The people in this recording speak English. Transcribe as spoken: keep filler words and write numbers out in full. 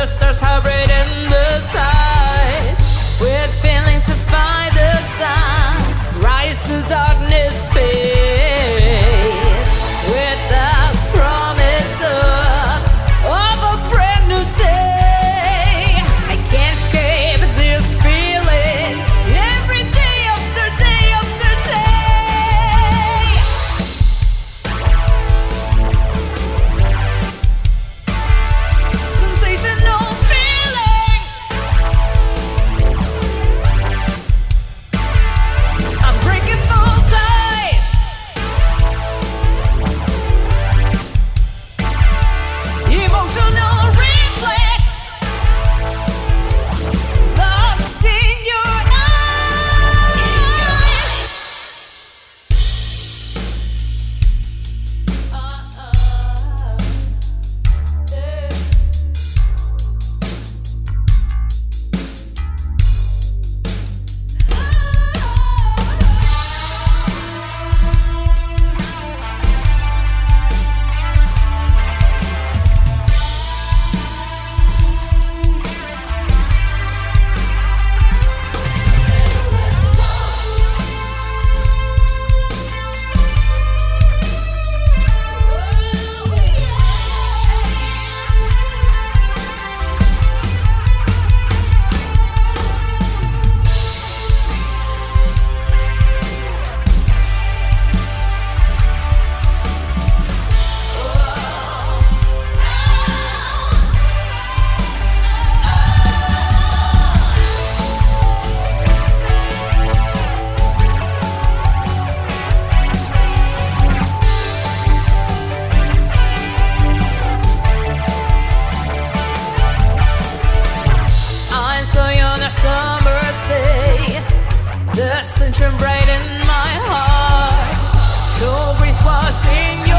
the stars are bright in the sight. With feelings to find the sun, rise to darkness fades. With the promise of, of a brand new day, I can't escape this feeling. Every day after day after day. Sensational feelings. Unbreakable ties. Emotional reflex. Lost in your eyes. I saw you on a summer's day, the sunshine bright in my heart. The breeze was in your